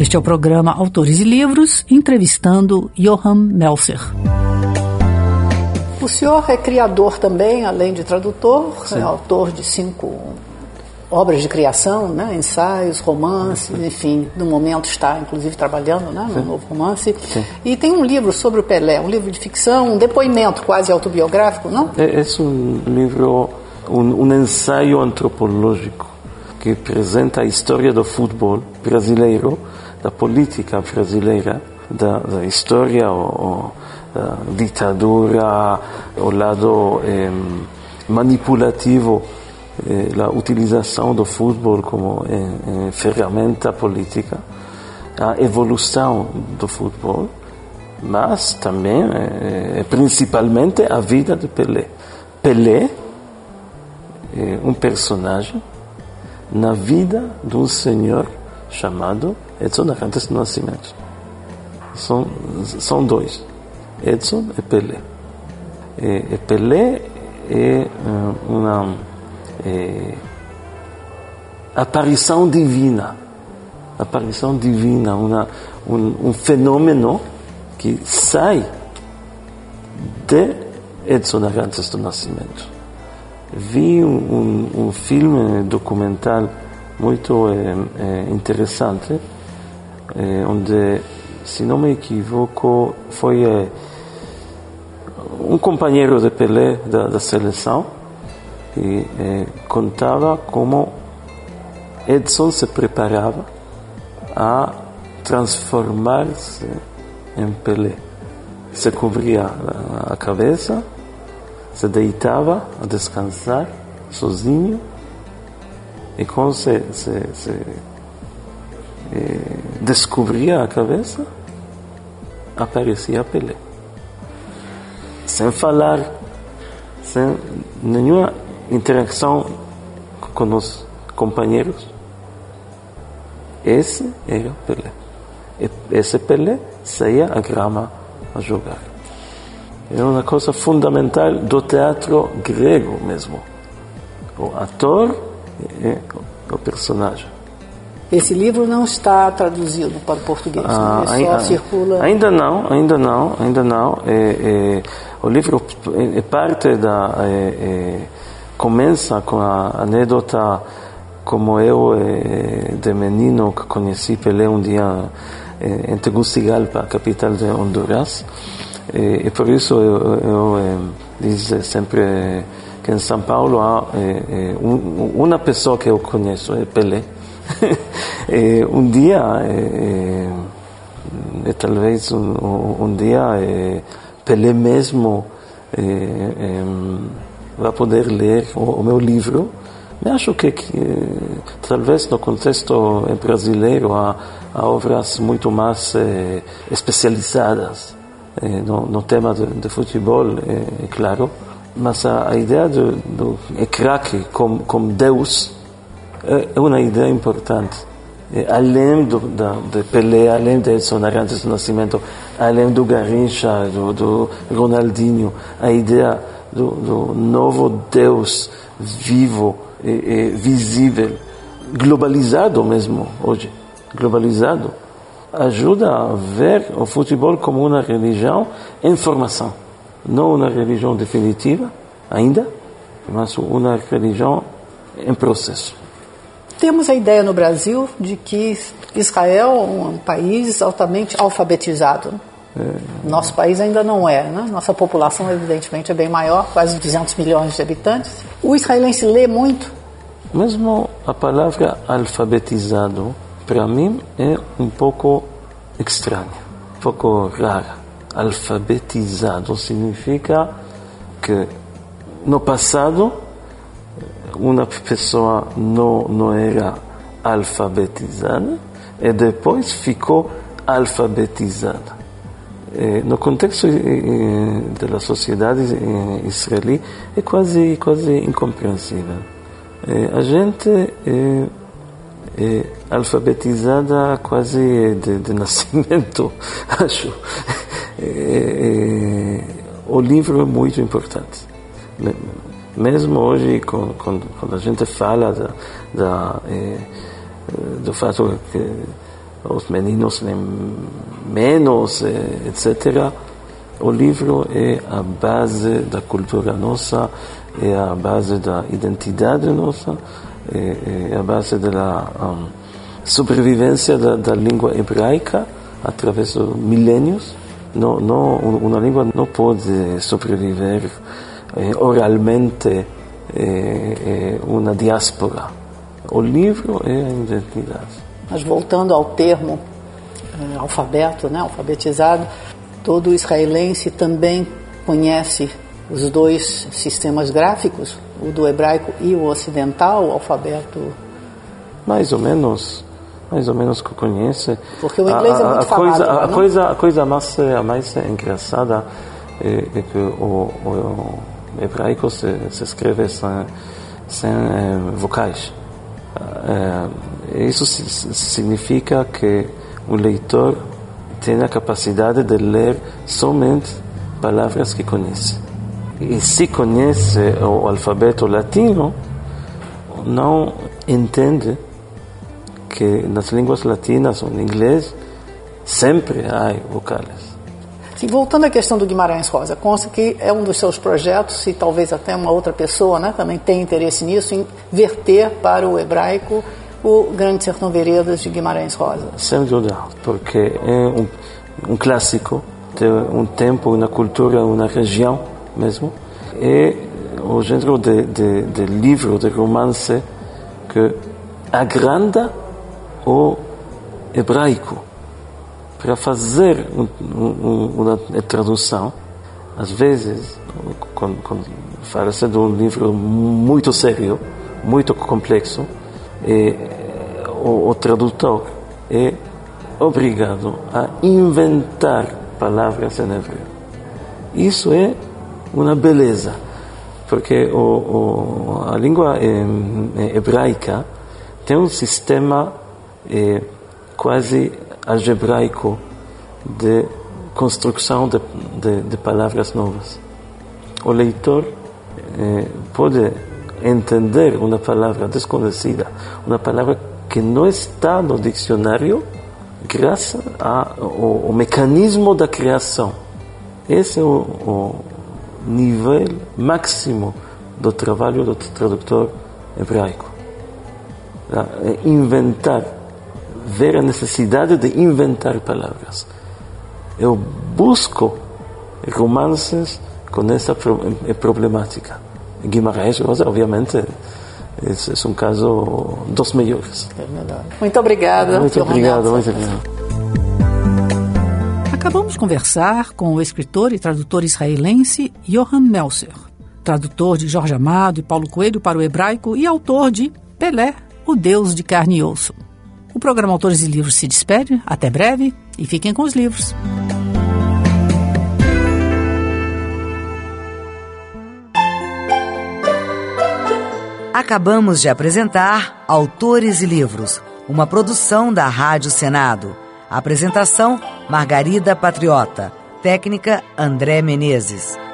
Este é o programa Autores e Livros, entrevistando Johan Melzer. O senhor é criador também, além de tradutor, é autor de 5 obras de criação, né? Ensaios, romances, enfim, no momento está inclusive trabalhando, né? No novo romance. Sim. E tem um livro sobre o Pelé, um livro de ficção, um depoimento quase autobiográfico, não? É um livro, um ensaio antropológico que apresenta a história do futebol brasileiro, da política brasileira, da história, da ditadura, o lado manipulativo, a utilização do futebol como ferramenta política, a evolução do futebol, mas também, principalmente, a vida de Pelé. Pelé é um personagem na vida de um senhor chamado Edson Arantes do Nascimento. São 2, Edson e Pelé. E Pelé é uma aparição divina, um fenômeno que sai de Edson Arantes do Nascimento. Vi um filme documental muito interessante, onde, se não me equivoco, foi um companheiro de Pelé da seleção, e contava como Edson se preparava a transformar-se em Pelé. Se cobria a cabeça, se deitava a descansar sozinho, e quando se descobria a cabeça, aparecia Pelé. Sem falar, sem nenhuma interação com os companheiros. Esse era Pelé. E esse Pelé saía à grama a jogar. É uma coisa fundamental do teatro grego mesmo. O ator é o personagem. Esse livro não está traduzido para o português, ele só circula... Ainda não. O livro é parte da... começa com a anedota como eu, de menino, que conheci Pelé um dia em Tegucigalpa, a capital de Honduras. E por isso eu digo sempre que em São Paulo há uma pessoa que eu conheço, é Pelé. Um dia, talvez um dia, Pelé mesmo vai poder ler o meu livro. Eu acho que talvez no contexto brasileiro há obras muito mais especializadas no tema de futebol, é claro, mas a ideia do craque como Deus é uma ideia importante. Além de Pelé, além de Edson Arantes do Nascimento, além do Garrincha, do Ronaldinho, a ideia do novo Deus vivo, visível, globalizado mesmo hoje, globalizado, ajuda a ver o futebol como uma religião em formação, não uma religião definitiva ainda, mas uma religião em processo. Temos a ideia no Brasil de que Israel é um país altamente alfabetizado. Nosso país ainda não é, né? Nossa população, evidentemente, é bem maior, quase 200 milhões de habitantes. O israelense lê muito? Mesmo a palavra alfabetizado, para mim, é um pouco estranha, um pouco rara. Alfabetizado significa que no passado uma pessoa não era alfabetizada e depois ficou alfabetizada. No contexto da sociedade israelí é quase incompreensível. A gente é alfabetizada quase de nascimento, acho. O livro é muito importante. Mesmo hoje, quando a gente fala do fato que os meninos leem menos, etc. O livro é a base da cultura nossa, é a base da identidade nossa, é a base da sobrevivência da língua hebraica através dos milênios. Uma língua não pode sobreviver oralmente uma diáspora. O livro é a identidade. Mas voltando ao termo alfabeto, né, alfabetizado, todo israelense também conhece os dois sistemas gráficos, o do hebraico e o ocidental, o alfabeto? Mais ou menos que conhece. Porque o inglês é muito falado. A coisa mais engraçada é que o hebraico se escreve sem vocais. Isso significa que o leitor tem a capacidade de ler somente palavras que conhece. E se conhece o alfabeto latino, não entende que nas línguas latinas ou em inglês sempre há vocais. Sim, voltando à questão do Guimarães Rosa, consta que é um dos seus projetos, e talvez até uma outra pessoa, né, também tem interesse nisso, em verter para o hebraico o Grande Sertão Veredas de Guimarães Rosa. Sem dúvida, porque é um clássico de um tempo, uma cultura, uma região mesmo. É o gênero de livro, de romance que agranda o hebraico. Para fazer uma tradução, às vezes, quando fala-se de um livro muito sério, muito complexo, o tradutor é obrigado a inventar palavras em hebreu. Isso é uma beleza, porque a língua hebraica tem um sistema quase algebraico de construção de palavras novas. O leitor pode entender uma palavra desconhecida, uma palavra que não está no dicionário, graças ao mecanismo da criação. Esse é o nível máximo do trabalho do tradutor hebraico. Inventar, ver a necessidade de inventar palavras. Eu busco romances com essa problemática. Guimarães Rosa, obviamente, é um caso dos melhores. Muito obrigada. Muito obrigado. Acabamos de conversar com o escritor e tradutor israelense Johan Meltzer, tradutor de Jorge Amado e Paulo Coelho para o hebraico e autor de Pelé, o Deus de Carne e Osso. O programa Autores e Livros se despede. Até breve e fiquem com os livros. Acabamos de apresentar Autores e Livros, uma produção da Rádio Senado. Apresentação: Margarida Patriota. Técnica: André Menezes.